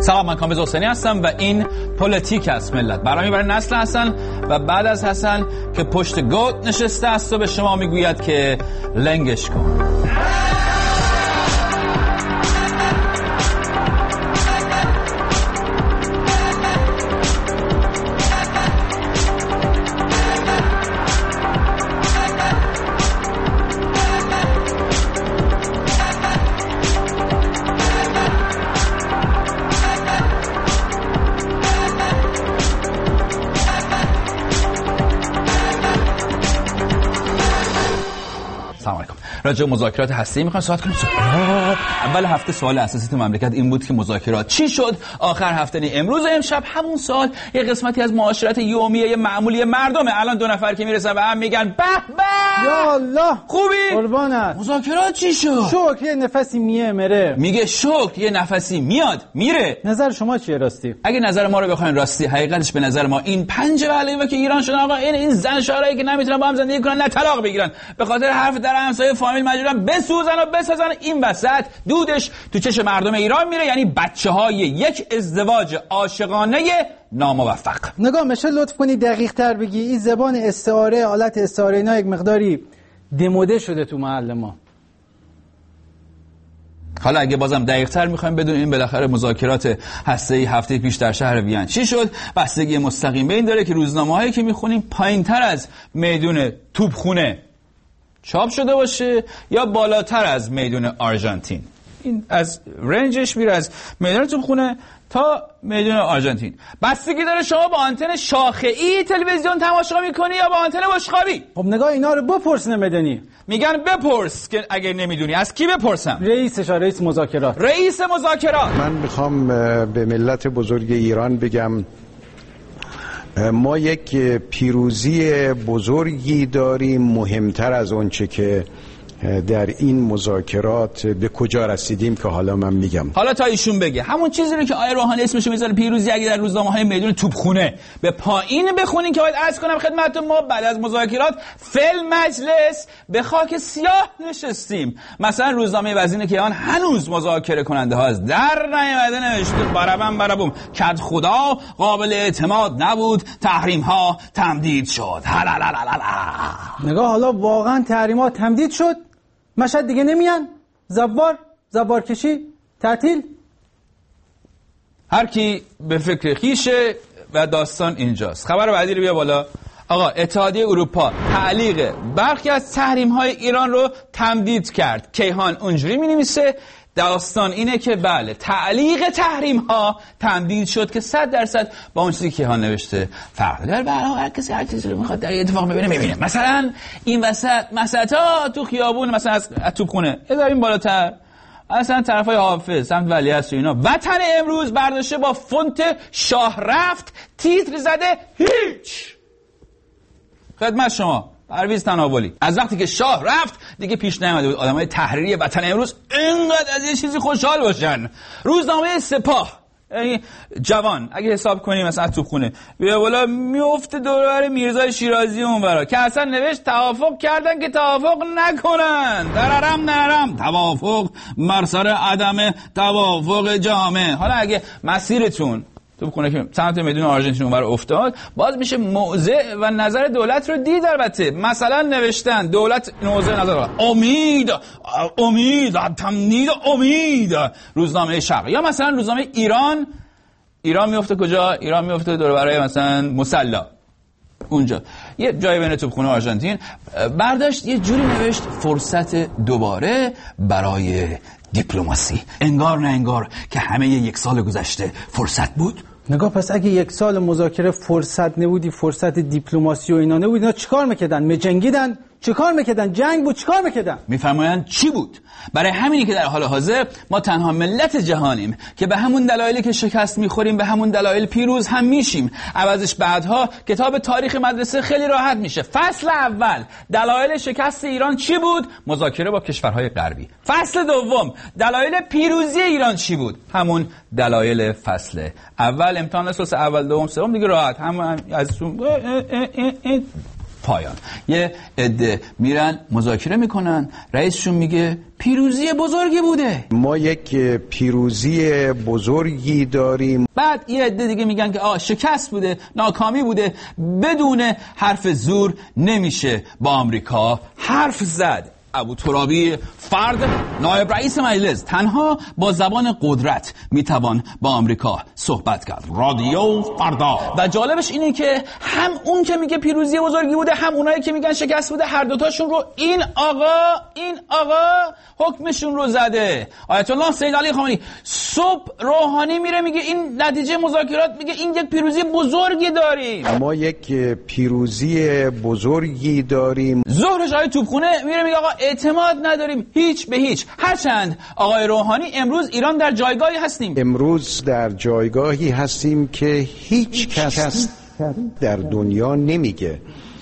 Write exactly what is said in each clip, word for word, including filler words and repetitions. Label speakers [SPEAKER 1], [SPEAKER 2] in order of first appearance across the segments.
[SPEAKER 1] سلام، من کامبیز حسینی هستم و این پلیتیک است ملت. برنامه برای نسل حسن و بعد از حسن که پشت گوت نشسته است و به شما میگوید که لنگش کن. راجع به مذاکرات هسته‌ای می‌خوام صحبت کنیم. اول هفته سوال اساسی تو مملکت این بود که مذاکرات چی شد؟ آخر هفته نه امروز و امشب همون سوال یه قسمتی از معاشرت یومیه معمولی مردمه. الان دو نفر که میرسن و هم میگن به به
[SPEAKER 2] یا الله
[SPEAKER 1] خوبی
[SPEAKER 2] قربانت،
[SPEAKER 1] مذاکرات چی شد؟
[SPEAKER 2] شکر یه نفسی میه مره.
[SPEAKER 1] میگه شکر یه نفسی میاد میره.
[SPEAKER 2] نظر شما چیه راستی؟
[SPEAKER 1] اگه نظر ما رو بخواین راستی، حقیقتش به نظر ما این پنج بلایی که ایران شدن آقا، این این زن شورایی که نمیتونن با هم زندگی کنن، نه طلاق بگیرن، به خاطر حرف در همسایه فامیل مجبورن بسوزن و بسازن، این وسط دودش تو چش مردم ایران میره، یعنی بچه‌های یک ازدواج عاشقانه ناموفق.
[SPEAKER 2] نگاه میشه لطف کنی دقیق تر بگی؟ این زبان استعاره، آلت استعاره اینا یک مقداری دموده شده تو محل ما.
[SPEAKER 1] حالا اگه بازم دقیق تر میخوایم بدونیم بالاخره مذاکرات هسته‌ای هفته پیش در شهر وین چی شد، بستگی مستقیم به این داره که روزنامه‌هایی که میخونیم پایین‌تر از میدون توپخونه چاپ شده باشه یا بالاتر از میدون آرژانتین. این از رنجش میره از میدون توپخونه تا میدون آرژانتین. بستگی داره شما با آنتن شاخه‌ای تلویزیون تماشا میکنی یا با آنتن بشقابی.
[SPEAKER 2] خب نگاه اینا رو بپرس نمیدونی.
[SPEAKER 1] میگن بپرس که اگر نمیدونی. از کی بپرسم؟
[SPEAKER 2] رئیسش، رئیس مذاکرات.
[SPEAKER 1] رئیس مذاکرات.
[SPEAKER 3] من میخوام به ملت بزرگ ایران بگم ما یک پیروزی بزرگی داریم، مهمتر از اونچه که در این مذاکرات به کجا رسیدیم که حالا من میگم.
[SPEAKER 1] حالا تا ایشون بگه همون چیزی رو که آقای روحانی اسمش میذاره پیروزی، اگه در روزنامه‌های میدون توپخونه به پایین بخونین که باید عرض کنم خدمتتون ما بعد از مذاکرات فل مجلس به خاک سیاه نشستیم. مثلا روزنامه وزین کیهان هنوز مذاکره کننده ها از در نیامده نوشته برابم برابم کد خدا قابل اعتماد نبود، تحریم ها تمدید شد.
[SPEAKER 2] نگاه حالا واقعا تحریمات تمدید شد؟ مشهد دیگه نمیان؟ زوار؟ زوار کشی؟ تعطیل؟
[SPEAKER 1] هر کی به فکر خیشه و داستان اینجاست. خبر بعدی رو بیا بالا. آقا اتحادیه اروپا تعلیق برخی از تحریم‌های ایران رو تمدید کرد. کیهان اونجوری می‌نویسه داستان اینه که بله تعلیق تحریم ها تمدید شد که صد درصد با اون چیزی که کیهان نوشته فرق داره. برای هر کسی هر چیزی رو میخواد در اتفاق ببینه میبینه. مثلا این وسط مسطا تو خیابون مثلا از توپخونه بذاریم بالاتر، مثلا طرفای حافظ سمت ولیعصر و اینا وطن امروز برداشته با فونت شاه رفت تیتر زده هیچ. خدمت شما پرویز تناولی از وقتی که شاه رفت دیگه پیش نیامده بود آدمای تحریری وطن امروز اینقدر از یه چیزی خوشحال باشن. روزنامه سپاه یعنی جوان اگه حساب کنیم مثلا توپخونه بیا بالا میفته دور میرزا شیرازی اونورا که اصلا نوشت توافق کردن که توافق نکنن. دررم نرم توافق مرسر عدم توافق جامع. حالا اگه مسیرتون تو بخونه که سمت میدون آرژانتین اونور افتاد باز میشه موضع و نظر دولت رو دید. البته مثلا نوشتن دولت موضع نظر امید امید تمدید امید روزنامه شرق، یا مثلا روزنامه ایران ایران میفته کجا؟ ایران میفته دور برای مثلا مسلا اونجا یه جای بین توپخونه و آرژانتین برداشت یه جوری نوشت فرصت دوباره برای دیپلماسی. انگار نه انگار که همه یک سال گذشته فرصت بود.
[SPEAKER 2] نگاه پس اگه یک سال مذاکره فرصت نبودی، فرصت دیپلماسی و اینا نبود، اینا چیکار میکردن؟ میجنگیدن؟ چیکار میکردن؟ جنگ بود چیکار میکردن؟
[SPEAKER 1] میفرمایند چی بود؟ برای همینی که در حال حاضر ما تنها ملت جهانیم که به همون دلایلی که شکست میخوریم به همون دلایل پیروز هم میشیم. عوضش بعدها کتاب تاریخ مدرسه خیلی راحت میشه. فصل اول دلایل شکست ایران چی بود؟ مذاکره با کشورهای غربی. فصل دوم دلایل پیروزی ایران چی بود؟ همون دلایل فصل اول. امتحان اساس اول دوم سوم دیگه راحت هم از پایان. یه عده میرن مذاکره میکنن، رئیسشون میگه پیروزی بزرگی بوده،
[SPEAKER 3] ما یک پیروزی بزرگی داریم.
[SPEAKER 1] بعد یه عده دیگه میگن که آه شکست بوده، ناکامی بوده، بدون حرف زور نمیشه با آمریکا حرف زد. ابو ترابی فرد نایب رئیس مجلس تنها با زبان قدرت میتوان با آمریکا صحبت کرد. رادیو فردا. و جالبش اینه که هم اون که میگه پیروزی بزرگی بوده، هم اونایی که میگن شکست بوده، هر دوتاشون رو این آقا این آقا حکمشون رو زده. آیت الله سید علی خامنه‌ای صبح روحانی میره میگه این نتیجه مذاکرات، میگه این یک پیروزی بزرگی داریم،
[SPEAKER 3] ما یک پیروزی بزرگی داریم.
[SPEAKER 1] ظهرش آقای توپخونه میره میگه آقا اعتماد نداریم هیچ به هیچ. هرچند آقای روحانی امروز ایران در جایگاهی هستیم،
[SPEAKER 3] امروز در جایگاهی هستیم که هیچ کس در دنیا نمیگه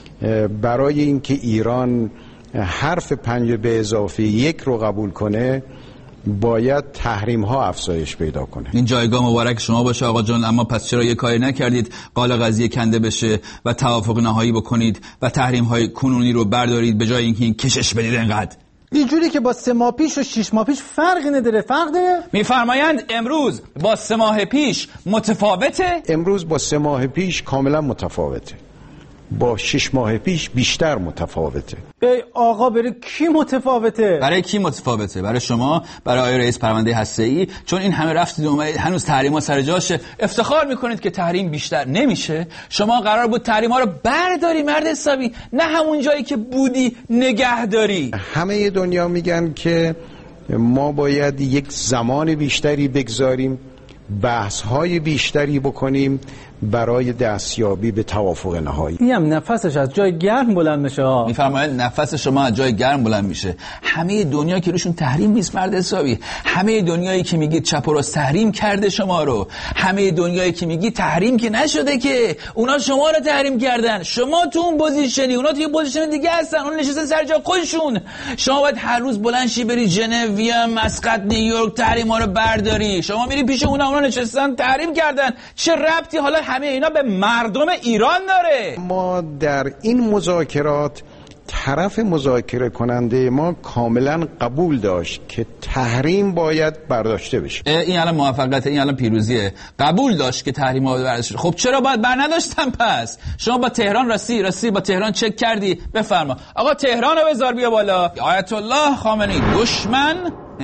[SPEAKER 3] برای اینکه ایران حرف پنج به اضافه یک رو قبول کنه باید تحریم ها افزایش پیدا کنه.
[SPEAKER 1] این جایگاه مبارک شما باشه آقا جان، اما پس چرا یه کاری نکردید قال قضیه کنده بشه و توافق نهایی بکنید و تحریم های کنونی رو بردارید به جای اینکه این کشش بدید انقدر؟
[SPEAKER 2] اینجوری که با سه ماه پیش و شش ماه پیش فرقی نداره. فرق داره؟
[SPEAKER 1] میفرمایند امروز با سه ماه پیش متفاوته؟
[SPEAKER 3] امروز با سه ماه پیش کاملا متفاوته، با شش ماه پیش بیشتر متفاوته.
[SPEAKER 2] ای آقا برای کی متفاوته؟
[SPEAKER 1] برای کی متفاوته؟ برای شما، برای آقای رئیس پرونده هسته‌ای، چون این همه رفتید اومدید هنوز تحریم‌ها سر جاشه، افتخار میکنید که تحریم بیشتر نمیشه. شما قرار بود تحریم‌ها رو برداری مرد حسابی، نه همون جایی که بودی نگه داری.
[SPEAKER 3] همه دنیا میگن که ما باید یک زمان بیشتری بگذاریم، بحث‌های بیشتری بکنیم برای دستیابی به توافق نهایی.
[SPEAKER 2] اینم نفسش از جای گرم بلند میشه.
[SPEAKER 1] میفرمایید نفس شما از جای گرم بلند میشه. همه دنیا که روشون تحریم نیست مرد حسابی، همه دنیایی که میگید چپ و راست تحریم کرده شما رو، همه دنیایی که میگید تحریم که نشده که اونا شما رو تحریم کردن، شما تو اون پوزیشنی، اونا توی پوزیشن دیگه هستن، اون نشستن سر جا خودشون. شما باید هر روز بلند شی بری ژنو، وین، مسقط، نیویورک تحریم‌ها رو برداری. شما میری پیش اونا، اونا نشستن تحریم کردن. چه ربطی حالا همه اینا به مردم ایران داره؟
[SPEAKER 3] ما در این مذاکرات طرف مذاکره کننده ما کاملا قبول داشت که تحریم باید برداشته بشه.
[SPEAKER 1] این الان موفقیت، این الان پیروزیه. قبول داشت که تحریم باید برداشته. خب چرا باید بر نداشتن پس؟ شما با تهران راستی راستی با تهران چک کردی؟ بفرما آقا تهران رو بذار بیا بالا. آیت الله خامنه‌ای دشمن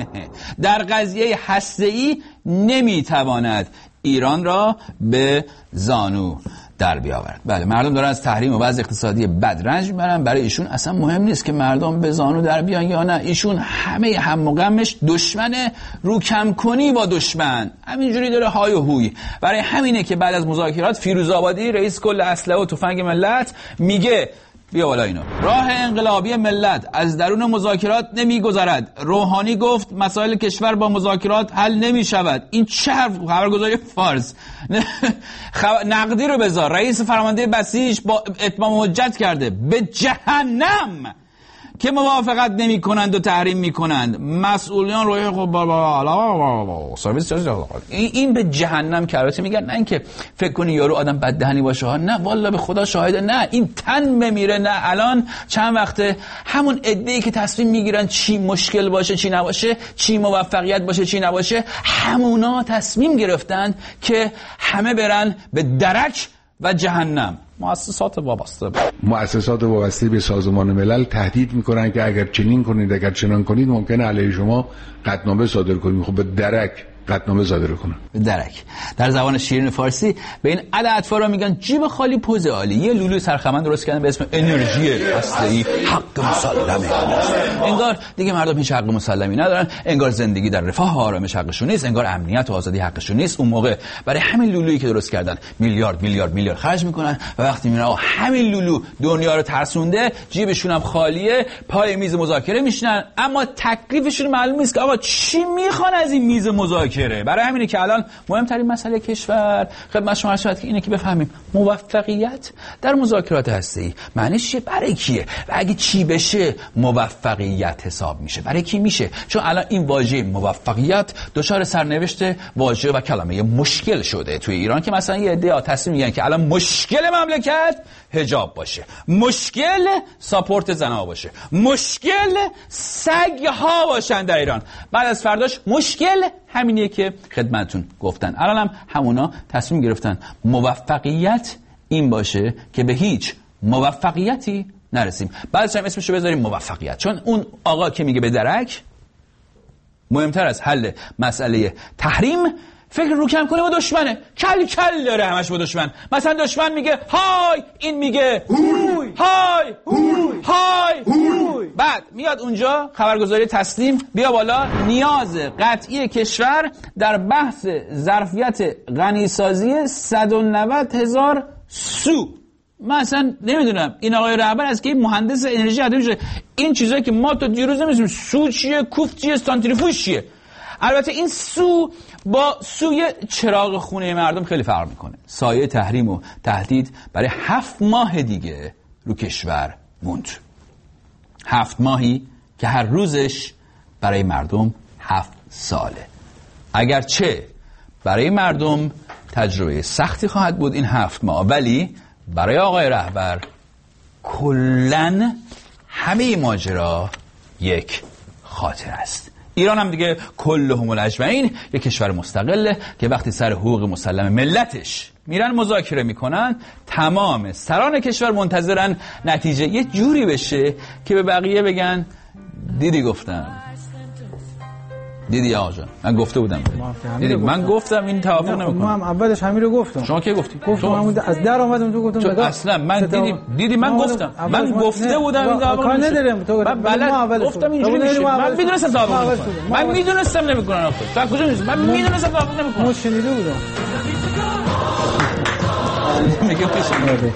[SPEAKER 1] در قضیه هسته‌ای نمیتواند ایران را به زانو در بیاورد. بله مردم دارن از تحریم و وضع اقتصادی بد رنج میبرن، برای ایشون اصلا مهم نیست که مردم به زانو در بیان یا نه. ایشون همه هم و غمش دشمن رو کم کنی با دشمن، همینجوری داره های و هوی. برای همینه که بعد از مذاکرات فیروزآبادی رئیس کل اسلحه و تفنگ ملت میگه بیا بالا اینو. راه انقلابی ملت از درون مذاکرات نمیگذرد. روحانی گفت مسائل کشور با مذاکرات حل نمی شود. این چه خبرگزاری فارس؟ نقدی رو بذار. رئیس فرمانده بسیج با اتمام حجت کرده به جهنم که موافقت نمی کنند و تحریم می کنند. مسئولیان روی خب سرویس این به جهنم کرده میگن. نه اینکه فکر کنی یارو آدم بددهنی باشه ها، نه والله به خدا شاهده، نه این تن بمیره. نه الان چند وقته همون عده‌ای که تصمیم میگیرن چی مشکل باشه چی نباشه، چی موفقیت باشه چی نباشه، همونا تصمیم گرفتن که همه برن به درک و جهنم. مؤسسات وابسته
[SPEAKER 4] مؤسسات وابسته به سازمان ملل تهدید میکنن که اگر چنین کنید اگر چنان کنید ممکنه علیه شما قطعنامه صادر کنیم. خب به درک قطعنامه صادر کنن.
[SPEAKER 1] به درک در زبان شیرین فارسی به این عد اطفال میگن جیب خالی پوز عالی. یه لولوی سرخمند درست کردن به اسم انرژی هسته‌ای، حق مسلمه. انگار دیگه مردم هیچ حق مسلمی ندارن، انگار زندگی در رفاه و آرامش حقشون نیست، انگار امنیت و آزادی حقشون نیست. اون موقع برای همین لولویی که درست کردن میلیارد میلیارد میلیارد خرج میکنن و وقتی میبینن آ همین لولو دنیا رو ترسونده، جیبشون هم خالیه، پای میز مذاکره میشینن، اما تکلیفشون معلوم نیست که آقا چی میخوان از این میز مذاکره. مذاکره. برای همینه که الان مهمترین مسئله کشور خدمت شما عرض شد که اینه که بفهمیم موفقیت در مذاکرات هسته‌ای معنیش چیه، برای کیه و اگه چی بشه موفقیت حساب میشه، برای کی میشه. چون الان این واژه موفقیت دچار سرنوشت واژه و کلمه مشکل شده توی ایران که مثلا یه عده تصمیم میگن که الان مشکل مملکت حجاب باشه، مشکل ساپورت زنها باشه، مشکل سگ ها باشن در ایران. بعد از فرداش مشکل همینیه که خدمتتون گفتن. الان هم همونا تصمیم گرفتن موفقیت این باشه که به هیچ موفقیتی نرسیم. بعدش هم اسمشو بذاریم موفقیت، چون اون آقا که میگه به درک مهمتر از حل مسئله تحریم فکر رو کم کنه با دشمنه، کل کل داره همش با دشمن. مثلا دشمن میگه های، این میگه هوی های هوی های هوی. بعد میاد اونجا خبرگزاری تسلیم بیا بالا، نیاز قطعی کشور در بحث ظرفیت غنیسازی صد و نود هزار سو. من اصلا نمیدونم این آقای رهبر از که مهندس انرژی اتمی شده، این چیزایی که ما تا دیروز نمیدونیم سو چیه، کوفت چیه، سانتریفوژ چیه. البته این سو با سوی چراغ خونه مردم خیلی فرق میکنه. سایه تحریم و تهدید برای هفت ماه دیگه رو کشور موند. هفت ماهی که هر روزش برای مردم هفت ساله. اگرچه برای مردم تجربه سختی خواهد بود این هفت ماه، ولی برای آقای رهبر کلن همه ماجرا یک خاطر است. ایران هم دیگه کلهم اجمعین یک کشور مستقله که وقتی سر حقوق مسلم ملتش میرن مذاکره میکنن، تمام سران کشور منتظرن نتیجه یه جوری بشه که به بقیه بگن دیدی گفتم، دیدی آقا جان من گفته بودم، دیدی من گفتم این توافق نمیکنه.
[SPEAKER 2] ما هم اولش همین رو گفتم.
[SPEAKER 1] شما کی گفتی؟
[SPEAKER 2] گفتم همون از در اومدم تو گفتم
[SPEAKER 1] نگاه اصلا من دیدی دیدی من گفتم من گفته بودم این توافق
[SPEAKER 2] کار ندارم تو
[SPEAKER 1] بلد گفتم اینجوری میشه. من میدونستم توافق نمیکنه، من میدونستم نمیکنن. آخه تا کجا میدونی؟ من میدونستم توافق نمیکنه.
[SPEAKER 2] من شنیده بودم.
[SPEAKER 1] میگه پیش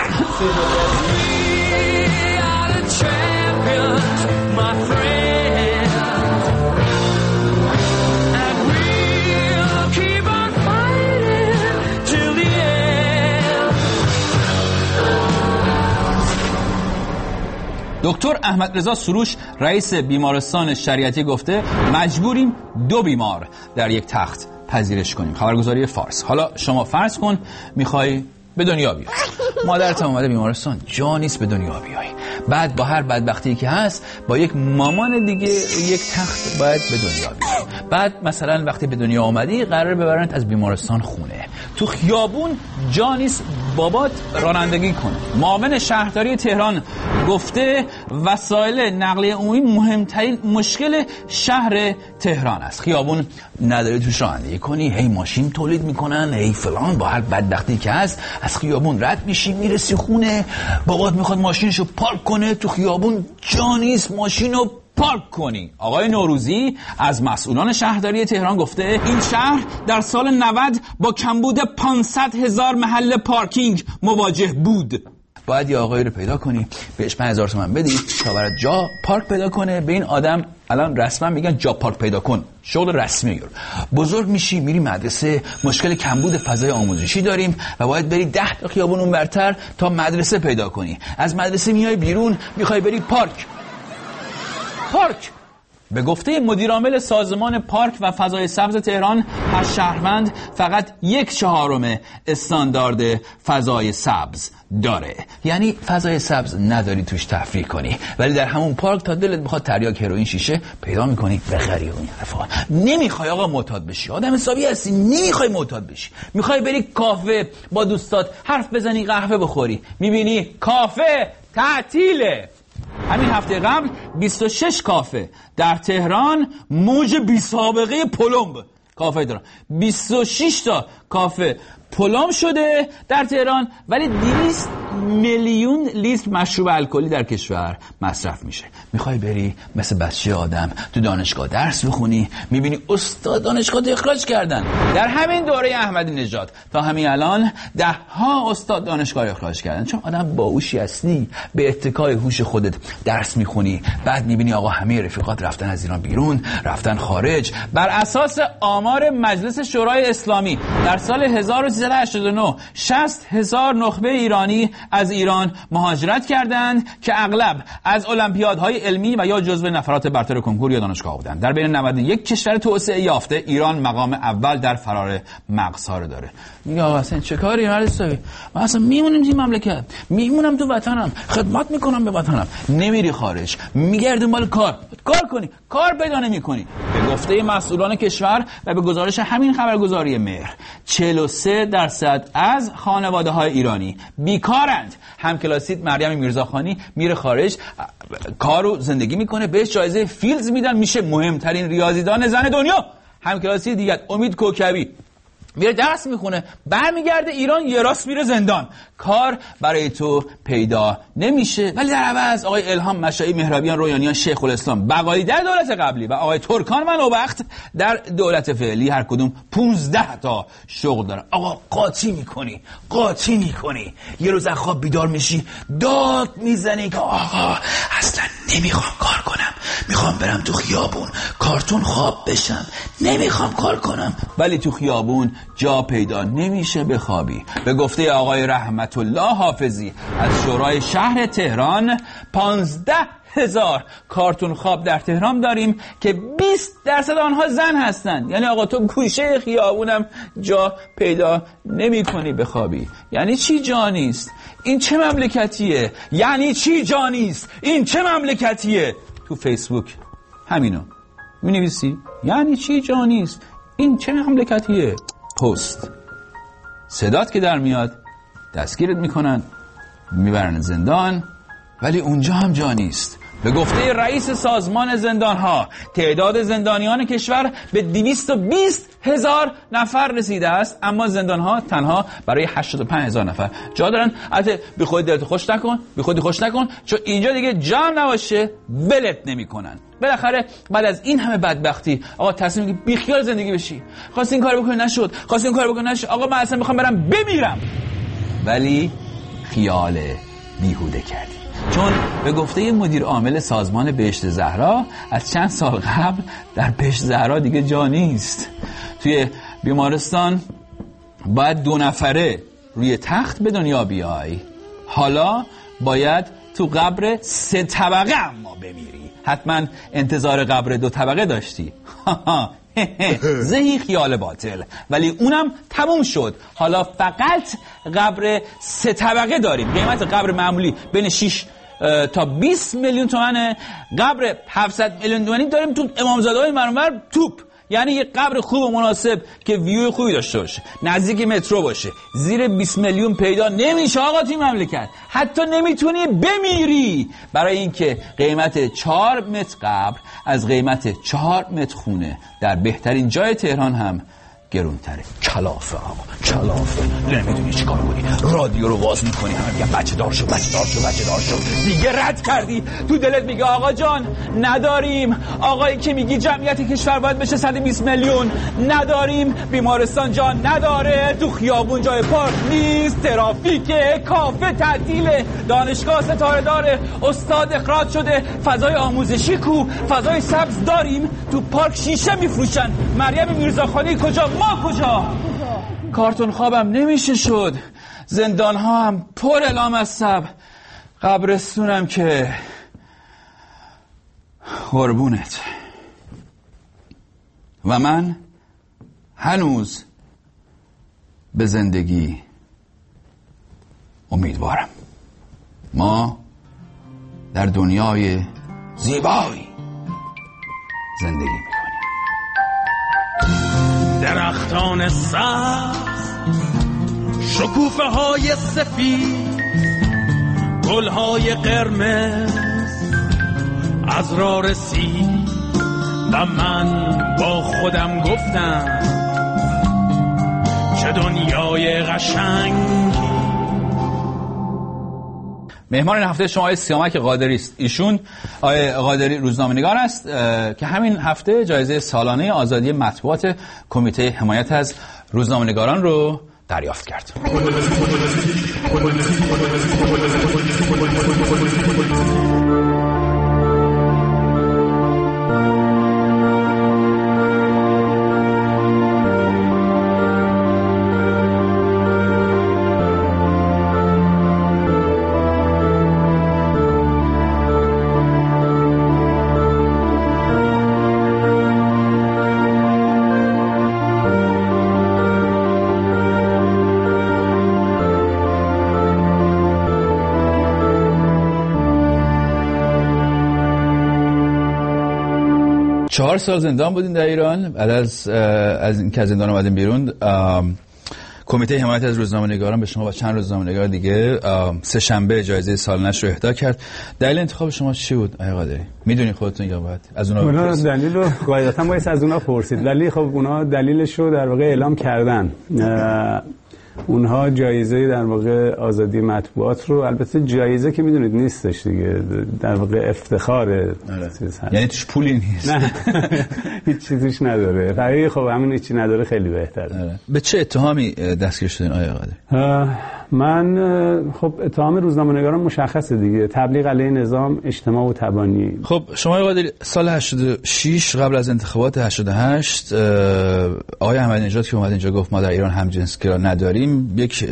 [SPEAKER 1] دکتر احمد رضا سروش رئیس بیمارستان شریعتی گفته مجبوریم دو بیمار در یک تخت پذیرش کنیم. خبرگزاری فارس. حالا شما فرض کن میخوای به دنیا بیای، مادرت اومده بیمارستان، جا نیست به دنیا بیای، بعد با هر بدبختی که هست با یک مامان دیگه یک تخت باید به دنیا بیای. بعد مثلا وقتی به دنیا آمدی قرار ببرنت از بیمارستان خونه، تو خیابون جا نیست بابات رانندگی کنه. معاون شهرداری تهران گفته وسایل نقلیه عمومی مهمترین مشکل شهر تهران است. خیابون نداری توش رانندگی کنی، هی ماشین تولید میکنن، هی فلان، با هر بدبختی که هست از خیابون رد میشی میرسی خونه، بابات میخواد ماشینشو پارک کنه، تو خیابون جا نیست ماشینو پارک کنی. آقای نوروزی از مسئولان شهرداری تهران گفته این شهر در سال نود با کمبود پانصد هزار محل پارکینگ مواجه بود. باید یه آقایی رو پیدا کنی بهش پنج هزار تومان بدی تا برای جا پارک پیدا کنه. به این آدم الان رسما میگن جا پارک پیدا کن، شغل رسمی میگیره. بزرگ میشی میری مدرسه، مشکل کمبود فضای آموزشی داریم و باید بری ده تا خیابون اون برتر تا مدرسه پیدا کنی. از مدرسه میای بیرون میخوای بری پارک. پارک به گفته مدیرعامل سازمان پارک و فضای سبز تهران، هر شهروند فقط یک چهارم استاندارد فضای سبز داره. یعنی فضای سبز نداری توش تفریح کنی، ولی در همون پارک تا دلت بخواد تریاک هروئین شیشه پیدا میکنی بخری. اون حرفا نمیخوای آقا معتاد بشی، آدم حسابی هستی، نمیخوای معتاد بشی، میخوای بری کافه با دوستات حرف بزنی، قهوه بخوری، میبینی کافه تعطیله. همین هفته قبل بیست و شش کافه در تهران موج بی سابقه پلمب کافه دارن. بیست و شش تا کافه پلم شده در تهران، ولی دویست میلیون لیتر مشروب الکلی در کشور مصرف میشه. میخوای بری مثل بچه آدم تو دانشگاه درس بخونی، میبینی استاد دانشگاه اخراج کردن. در همین دوره احمدی نژاد تا همین الان ده ها استاد دانشگاه اخراج کردن، چون آدم باهوشی هستی، به اتکای هوش خودت درس میخونی، بعد میبینی آقا همه رفیقات رفتن از ایران بیرون، رفتن خارج. بر اساس آمار مجلس شورای اسلامی در سال هزار و سیصد و هشتاد و نه شصت هزار نخبه ایرانی از ایران مهاجرت کردند که اغلب از المپیادهای علمی و یا جزو نفرات برتر کنکور یا دانشگاه بودند. در بین نود و یک کشور توسعه یافته ایران مقام اول در فرار مغزها رو داره. میگه آقا اصلا چه کاری مرد حسابی؟ من اصلا میمونم تو مملکت، میمونم تو وطنم، خدمت میکنم به وطنم. نمیری خارج، میگردی مال کار. کار کنی، کار پیدا نمیکنی. به گفته مسئولان کشور و به گزارش همین خبرگزاری مهر، چهل و سه درصد از خانواده های ایرانی بیکارند. همکلاسیت مریم میرزاخانی میره خارج، کار و زندگی میکنه، بهش جایزه فیلدز میدن، میشه مهمترین ریاضیدان زن دنیا. همکلاسی دیگه امید کوکبی میره درس میخونه، برمیگرده ایران، یه راست میره زندان. کار برای تو پیدا نمیشه. ولی در عوض آقای الهام مشایی، مهرابیان، رویانیان، شیخ الاسلام بقایی در دولت قبلی و آقای ترکان و نوبخت در دولت فعلی هر کدوم پونزده تا شغل دارن. آقا قاطی میکنی، قاطی میکنی، یه روز از خواب بیدار میشی، داد میزنی که آقا اصلا نمیخوام کار کنم، میخوام برم تو خیابون کارتون خواب بشم، نمیخوام کار کنم. ولی تو خیابون جا پیدا نمیشه بخوابی. به گفته آقای رحمت الله حافظی از شورای شهر تهران، پانزده هزار کارتون خواب در تهران داریم که بیست درصد آنها زن هستند. یعنی آقا تو گوشه خیابونم جا پیدا نمی کنی بخوابی. یعنی چی جا نیست؟ این چه مملکتیه؟ یعنی چی جا نیست؟ این چه مملکتیه؟ تو فیسبوک همینو می نویسی؟ یعنی چی جا نیست؟ این چه مملکتیه؟ پست. صدات که در میاد دستگیرت میکنن، میبرن زندان، ولی اونجا هم جا نیست. به گفته رئیس سازمان زندانها، تعداد زندانیان کشور به دویست و بیست هزار نفر رسیده است، اما زندانها تنها برای هشتاد و پنج هزار نفر جا دارن. البته بی خودت دلت خوش نکن، بی خودت خوش نکن، چون اینجا دیگه جا نباشه ولت نمیکنن. بالاخره بعد از این همه بدبختی آقا تصمیم میگیری بی خیال زندگی بشی. خواستی این کارو بکنی نشد، خواستی این کارو بکنی نشد، آقا من اصلا میخوام برم بمیرم. ولی خیال بیهوده کردی. چون به گفته مدیر عامل سازمان بهشت زهرا، از چند سال قبل در بهشت زهرا دیگه جا نیست. توی بیمارستان باید دو نفره روی تخت به دنیا بیای، حالا باید تو قبر سه طبقه اما بمیری. حتما انتظار قبر دو طبقه داشتی. زهی خیال باطل. ولی اونم تموم شد. حالا فقط قبر سه طبقه داریم. قیمت قبر معمولی بین شش تا بیست میلیون تومنه. قبر هفتصد میلیون تومانی داریم تو امامزاده های منور توپ. یعنی یه قبر خوب و مناسب که ویو خوبی داشته باشه، نزدیک مترو باشه، زیر بیست میلیون پیدا نمیشه آقا توی مملکت. حتی نمیتونی بمیری. برای اینکه قیمت چهار متر قبر از قیمت چهار متر خونه در بهترین جای تهران هم گرونتره. کلافه آقا، کلافه. نمیدونی چی کار کنی، رادیو رو باز میکنی، همه میگن بچه دار شو، بچه دار شو، بچه دار شو. دیگه رد کردی. تو دلت میگه آقا جان نداریم. آقایی که میگی جمعیت کشور باید بشه صد و بیست میلیون، نداریم. بیمارستان جان نداره، تو خیابون جای پارک نیست، ترافیک، کافه تعطیله، دانشگاه ستاره داره، استاد اخراج شده، فضای آموزشی کو، فضای سبز داریم، تو پارک شیشه میفروشن. مریم میرزاخانی کجا؟ ما کجا؟ کارتون خوابم نمیشه شد، زندان ها هم پر اعلام از صبر، قبرستونم که قربونت. و من هنوز به زندگی امیدوارم. ما در دنیای زیبایی زندگی میکنیم.
[SPEAKER 5] درختان سبز، شکوفه های سفید، گل های قرمز از راه رسید و من با خودم گفتم چه دنیای قشنگی.
[SPEAKER 1] مهمان این هفته شما آقای سیامک قادری است. ایشون آقای قادری روزنامه‌نگار است که همین هفته جایزه سالانه آزادی مطبوعات کمیته حمایت از روزنامه‌نگاران رو دریافت کرد. چهار سال زندان بودین در ایران. بعد از از اینکه از زندان اومدین بیرون، کمیته حمایت از روزنامه‌نگاران به شما و چند روزنامه‌نگار دیگه سه شنبه جایزه سالانش رو اهدا کرد. دلیل انتخاب شما چی بود آقای قادری؟ میدونین خودتون یا باید از اونها
[SPEAKER 6] اونا دلیل رو قاعدتاً باید از اونها پرسید، ولی خب اونها دلیلش رو در واقع اعلام کردن. اونها جایزه در واقع آزادی مطبوعات رو، البته جایزه که میدونید نیستش دیگه، در واقع افتخاره.
[SPEAKER 1] یعنی توش پولی نیست.
[SPEAKER 6] نه هیچ چیزیش نداره. فقط خب همین هیچی نداره خیلی بهتره.
[SPEAKER 1] آره. به چه اتهامی دستگیر شدین آقای قادری؟
[SPEAKER 6] من خب اتهام روزنامه‌نگاران مشخصه دیگه، تبلیغ علیه نظام، اجتماع و تبانی.
[SPEAKER 1] خب شما آقای قادری سال هشتاد و شش قبل از انتخابات هشتاد و هشت آقای احمدی نژاد که اومد اینجا گفت ما در ایران همجنسگرا نداریم، یک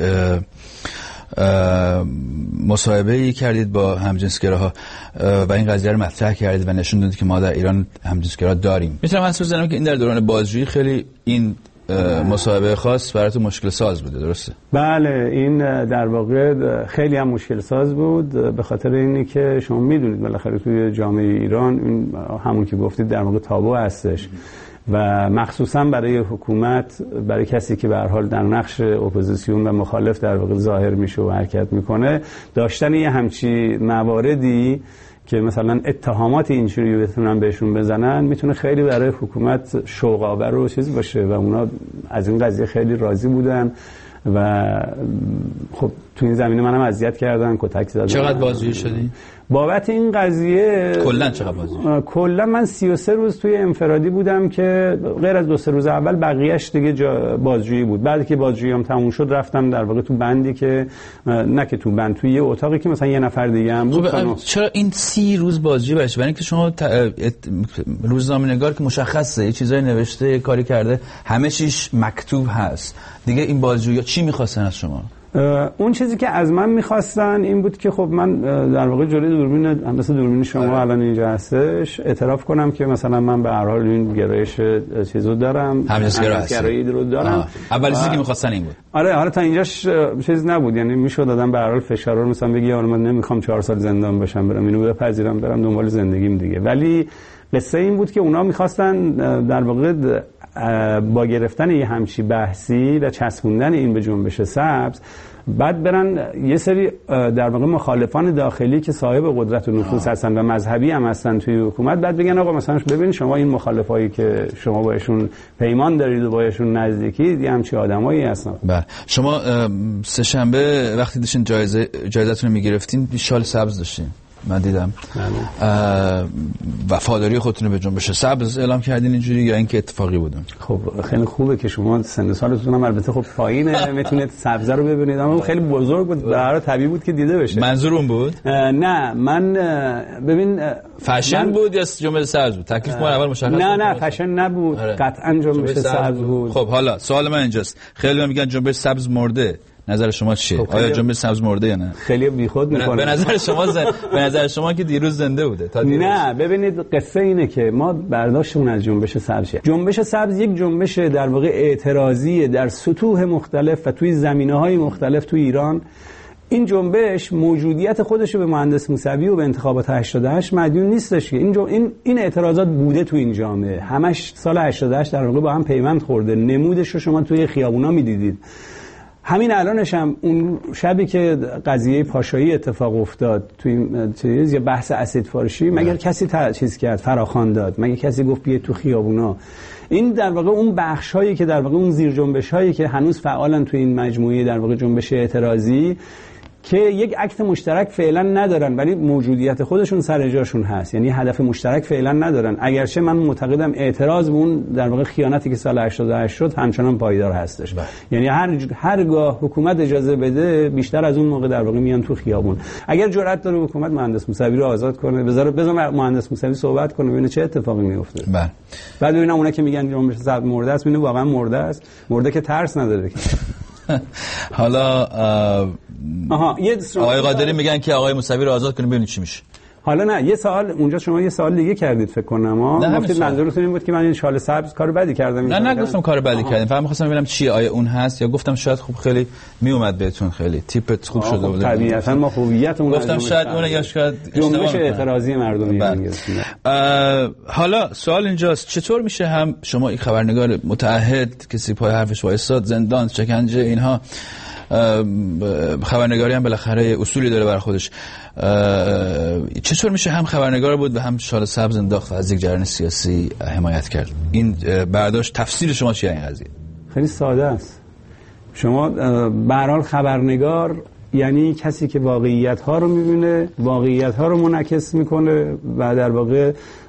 [SPEAKER 1] مصاحبه‌ای کردید با همجنسگراها و این قضیه رو مطرح کردید و نشون دادید که ما در ایران همجنسگرا داریم. میتونم حدس بزنم که این در دوران بازجویی خیلی این مصاحبه خاص براتون مشکل ساز بوده، درسته؟
[SPEAKER 6] بله، این در واقع خیلی هم مشکل ساز بود، به خاطر اینی که شما میدونید بالاخره توی جامعه ایران این همون که گفتید در واقع تابو هستش و مخصوصا برای حکومت، برای کسی که به هر حال در نقش اپوزیسیون و مخالف در واقع ظاهر میشه و حرکت میکنه، داشتن یه همچی مواردی که مثلا اتهامات اینجوری بتونن بهشون بزنن میتونه خیلی برای حکومت شوق‌آور و چیز باشه و اونا از این قضیه خیلی راضی بودن و خب تو این زمینه منم اذیت کردن، کتک زدن.
[SPEAKER 1] چقدر بازجویی شدی؟
[SPEAKER 6] بابت این قضیه
[SPEAKER 1] کلا چقدر بازجویی؟
[SPEAKER 6] کلا من سی و سه روز توی انفرادی بودم که غیر از دو سه روز اول بقیه‌اش دیگه بازجویی بود. بعد که بازجوییام تموم شد رفتم در واقع تو بندی که نه که تو بند، توی یه اتاقی که مثلا یه نفر دیگه هم بود.
[SPEAKER 1] خب چرا این سی روز بازجویی باشه؟ برای اینکه شما ت... روزنامه‌نگار که مشخصه یه چیزایی نوشته، یه کاری کرده، همه چیش مکتوب هست. دیگه این بازجویی چی می‌خواستن از شما؟
[SPEAKER 6] اون چیزی که از من میخواستن این بود که خب من در واقع جلوی دوربین، مثلا دوربین شما الان اینجا هستش، اعتراف کنم که مثلا من به هر حال این گرایش چیزو دارم، همجنسگرایی رو دارم.
[SPEAKER 1] اول چیزی که میخواستن این بود.
[SPEAKER 6] آره، حالا تا اینجاش چیز نبود، یعنی میشد دادم به هر حال فشار رو مثلا بگی آره من نمیخوام چهار سال زندان باشم، برم اینو بپذیرم برم دنبال زندگیم دیگه. ولی قصه این بود که اونا میخواستن در واقع با گرفتن یه همچی بحثی و چسبوندن این به جنبش سبز، بعد برن یه سری در واقع مخالفان داخلی که صاحب قدرت و نفوذ هستن و مذهبی هم هستن توی حکومت، بعد بگن آقا مثلا ببین شما این مخالفایی که شما باشون پیمان دارید و باشون نزدیکید یه همچی آدمایی هستن.
[SPEAKER 1] بله، شما سه شنبه وقتی داشتین جایزه جایزتون رو میگرفتین شال سبز داشتین، من دیدم. وفاداری خودتون رو به جنبش سبز اعلام کردین اینجوری یا اینکه اتفاقی بودن؟
[SPEAKER 6] خب خیلی خوبه که شما سن سالتون هم البته خب پایینه میتونید سبز رو ببینید، اما خیلی بزرگ بود، برای طبیعی بود که دیده بشه.
[SPEAKER 1] منظور اون بود؟
[SPEAKER 6] نه من ببین
[SPEAKER 1] فشن بود یا جنبش سبز بود؟ تکلیف ما اول مشخص.
[SPEAKER 6] نه نه فشن نبود، قطعا جنبش سبز بود.
[SPEAKER 1] خب حالا سوال من اینجاست، خیلی میگن جنبش سبز مرده، نظر شما چیه؟ خب آیا جنبش سبز مرده یا نه؟
[SPEAKER 6] خیلی بیخود میکنه.
[SPEAKER 1] به نظر شما زن... به نظر شما که دیروز زنده بوده تا دیروز.
[SPEAKER 6] نه ببینید قصه اینه که ما برداشتمون از جنبش سبز شه. جنبش سبز یک جنبش در واقع اعتراضی در سطوح مختلف و توی زمینه‌های مختلف توی ایران. این جنبش موجودیت خودش رو به مهندس موسوی و به انتخابات هشتاد و هشت مدیون نیستش که این این این اعتراضات بوده تو این جامعه، همش سال هشتاد و هشت در واقع با هم پیوند خورده، نمودش رو شما توی خیابونا می‌دیدید. همین الانش هم اون شبی که قضیه پاشایی اتفاق افتاد توی چیز، یه بحث اسید فارشی، مگر کسی چیز کرد فراخوان داد؟ مگر کسی گفت بیاید تو خیابونا؟ این در واقع اون بخش‌هایی که در واقع اون زیر جنبش‌هایی که هنوز فعالن توی این مجموعه در واقع جنبش اعتراضی، که یک عکت مشترک فعلا ندارن ولی موجودیت خودشون سر جاشون هست، یعنی هدف مشترک فعلا ندارن، اگرچه من معتقدم اعتراض به اون در واقع خیانتی که سال هشتاد و هشت شد همچنان پایدار هستش. بله. یعنی هر هرگاه حکومت اجازه بده بیشتر از اون موقع در واقع میان تو خیابون. اگر جرأت داره حکومت مهندس موسوی رو آزاد کنه، بذار بذار مهندس موسوی صحبت کنه ببینه چه اتفاقی میفته. بله. بعد ببینم اونا که میگن جنبش سبز مرده است، ببینه واقعا مرده است، مرده که ترس نداره.
[SPEAKER 1] حالا
[SPEAKER 6] آها یه
[SPEAKER 1] آقای قادری میگن که آقای موسوی رو آزاد کنیم ببینید چی میشه.
[SPEAKER 6] حالا نه یه سوال اونجا شما یه سوال دیگه کردید فکر کنم ها، گفتید منظورتون این بود که من این شال سبز کار بدی کردم.
[SPEAKER 1] نه نه گفتم کار بدی کردم، فقط می‌خواستم ببینم چی آیا اون هست یا گفتم شاید خوب خیلی میومد بهتون خیلی تیپت خوب شده بود.
[SPEAKER 6] طبیعتاً ما هویتمون
[SPEAKER 1] گفتم شاید اون یا شاید
[SPEAKER 6] جنبش اعتراضی مردمی
[SPEAKER 1] حالا سوال اینجاست چطور میشه هم شما این خبرنگار متعهد کسی پای حرفش وایساد، زندان، شکنجه، اینها خبرنگاری هم بالاخره اصولی داره بر خودش، چطور میشه هم خبرنگار بود و هم شال سبز انداخت و از یک جریان سیاسی حمایت کرد؟ این برداشت تفسیر شما چیه این قضیه؟
[SPEAKER 6] خیلی ساده است. شما به هر حال خبرنگار یعنی کسی که واقعیت ها رو میبینه، واقعیت ها رو منعکس میکنه و در واقع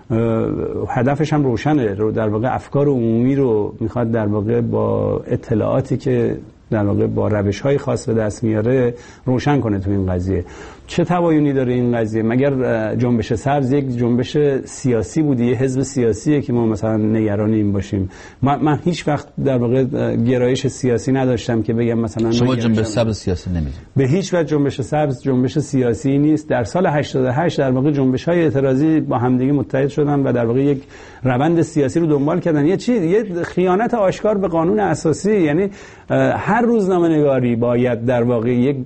[SPEAKER 6] هدفش هم روشنه، رو در واقع افکار عمومی رو میخواد در واقع با اطلاعاتی که در واقع با روش‌های خاص به دست میاره روشن کنه تو این قضیه. چه تباینی داره این قضیه؟ مگر جنبش سبز یک جنبش سیاسی بوده، یه حزب سیاسیه که ما مثلا نگران این باشیم؟ من, من هیچ وقت در واقع گرایش سیاسی نداشتم که بگم مثلا
[SPEAKER 1] شما جنبش سبز سیاسی نمیدونید.
[SPEAKER 6] به هیچ وجه جنبش سبز جنبش سیاسی نیست. در سال هشتاد و هشت در واقع جنبش‌های اعتراضی با همدیگه متحد شدن و در واقع یک روند سیاسی رو دنبال کردن. یه چی یه خیانت آشکار به قانون اساسی، یعنی هر روزنامه‌نگاری باید در واقع یک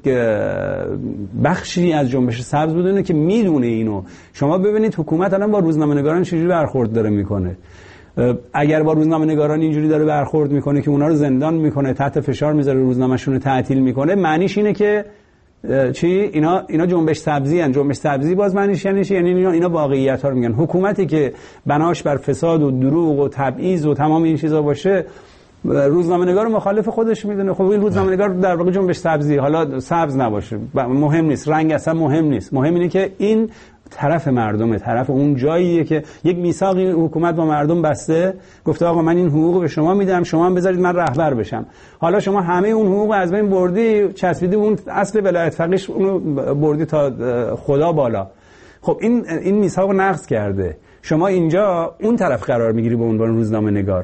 [SPEAKER 6] بخشی از جنبش سبز بدونه که میدونه اینو. شما ببینید حکومت الان با روزنامه‌نگاران چجوری برخورد داره میکنه. اگر با روزنامه‌نگاران اینجوری داره برخورد میکنه که اونا رو زندان میکنه، تحت فشار میذاره، روزنامه‌شون رو تعطیل میکنه، معنیش اینه که چی؟ اینا اینا جنبش سبزی ان. جنبش سبزی باز معنیش یعنی چی؟ یعنی اینا اینا واقعیت ها رو میگن. حکومتی که بناش بر فساد و دروغ و تبعیض و تمام این چیزا باشه، روزنامه‌نگار مخالف خودش میدونه. خب این روزنامه‌نگار در واقع جنبش سبزی، حالا سبز نباشه مهم نیست، رنگ اصلا مهم نیست، مهم اینه که این طرف مردمه، طرف اون جاییه که یک میثاقی حکومت با مردم بسته، گفته آقا من این حقوق به شما میدم، شما هم بذارید من رهبر بشم. حالا شما همه اون حقوق از بین بردی، چسبیدی اون اصل ولایت فقیهش اونو بردی تا خدا بالا. خب این این میثاقو نقض کرده. شما اینجا اون طرف قرار میگیری به عنوان روزنامه‌نگار.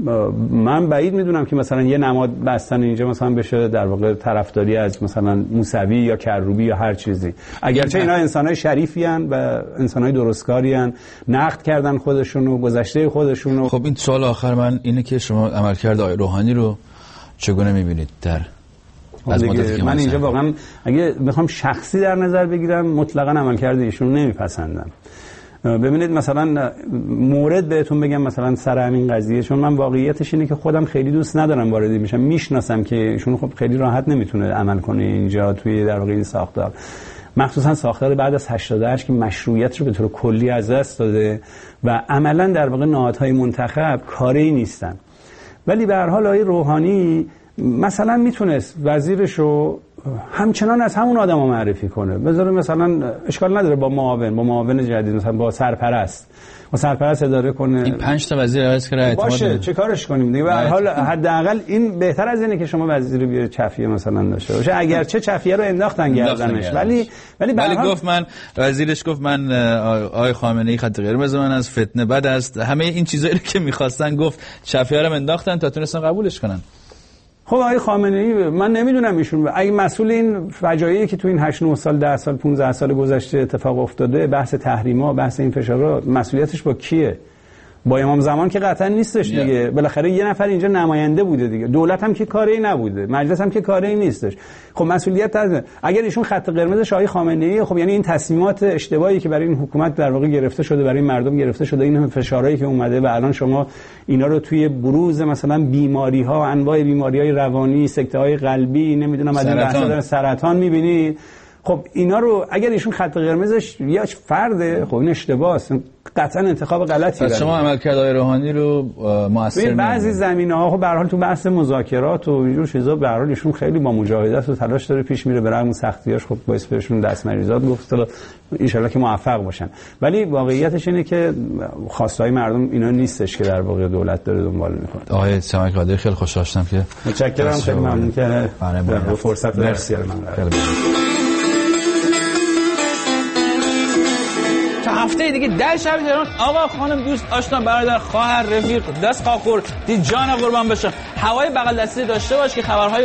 [SPEAKER 6] من بعید میدونم که مثلا یه نماد بستن اینجا مثلا بشه در واقع طرفداری از مثلا موسوی یا کروبی یا هر چیزی، اگرچه اینا انسانای شریفی ان و انسانای درستکاری ان، نقد کردن خودشونو، گذشته خودشونو.
[SPEAKER 1] خب این سوال آخر من اینه که شما عملکرد آقای روحانی رو چگونه میبینید در از مدتی که
[SPEAKER 6] من اینجا واقعا اگه بخوام شخصی در نظر بگیرم مطلقاً عملکرد ایشون نمیپسندم. ببینید مثلا مورد بهتون بگم مثلا سر همین قضیه، چون من واقعیتش اینه که خودم خیلی دوست ندارم واردی بشم، میشناسم که ایشون خب خیلی راحت نمیتونه عمل کنه اینجا توی در واقع این ساختار، مخصوصا ساختار بعد از هشتاد و هشت که مشروعیت رو به طور کلی از دست داده و عملا در واقع نهادهای منتخب کاری نیستن. ولی به هر حال آقای روحانی مثلا میتونست وزیرشو همچنان از همون آدما معرفی کنه، بذاره مثلا اشکال نداره با معاون با معاون جدید مثلا با سرپرست با سرپرست اداره کنه.
[SPEAKER 1] این پنج تا وزیر عوض کنه اعتماد
[SPEAKER 6] باشه، چه کارش کنیم دیگه؟ به هر حال حداقل این بهتر از اینه که شما وزیر بیاره چفیه مثلا داشته باشه، اگرچه چفیه رو انداختن گردنش، ولی ولی به
[SPEAKER 1] ولی گفت من وزیرش گفت من آقای خامنه‌ای خط قرمز من از فتنه بد است، همه این چیزایی که می‌خواستن گفت چفیه رو انداختن تا تونستن قبولش کنن.
[SPEAKER 6] خب آقای خامنه‌ای من نمیدونم ایشون اگه مسئول این فجایعی که تو این هشت نه سال ده سال پانزده سال گذشته اتفاق افتاده، بحث تحریما، بحث این فشارها، مسئولیتش با کیه؟ با امام زمان که قطعا نیستش دیگه. بالاخره یه نفر اینجا نماینده بوده دیگه، دولت هم که کاری نبوده، مجلس هم که کاری نیستش. خب مسئولیت از اگر ایشون خط قرمز آقای خامنه‌ای، خب یعنی این تصمیمات اشتباهی که برای این حکومت در واقع گرفته شده، برای مردم گرفته شده، این فشارهایی که اومده و الان شما اینا رو توی بروز مثلا بیماری‌ها، انواع بیماری‌های روانی، سکته‌های قلبی، نمیدونم از این بحثا سرطان می‌بینید. خب اینا رو اگر ایشون خط قرمزش یا فرده، خب این اشتباهه، قطعا انتخاب غلطی.
[SPEAKER 1] پس شما عملکرد آقای روحانی رو موثر نمی‌دونید؟
[SPEAKER 6] بعضی زمینه‌ها خب به هر حال تو بحث مذاکرات و اینجور چیزا به هر حال ایشون خیلی با مجاهدت و تلاش داره پیش میره، برغم سختیاش خب باعث بهشون دست مریضات گفت، ان شاءالله که موفق باشن. ولی واقعیتش اینه که خواستهای مردم اینا نیستش که در واقع دولت داره دنبال میکنه.
[SPEAKER 1] آقای سیامک قادری خیلی خوشحال شدم که
[SPEAKER 6] متشکرم، خیلی ممنون که فرصت مرسی من
[SPEAKER 1] تا هفته دیگه در شب تهران. آقا خانم دوست آشنا برادر خواهر رفیق دست خاخور دی جان قربان بشه، هوای بغل دستی داشته باش که خبرهای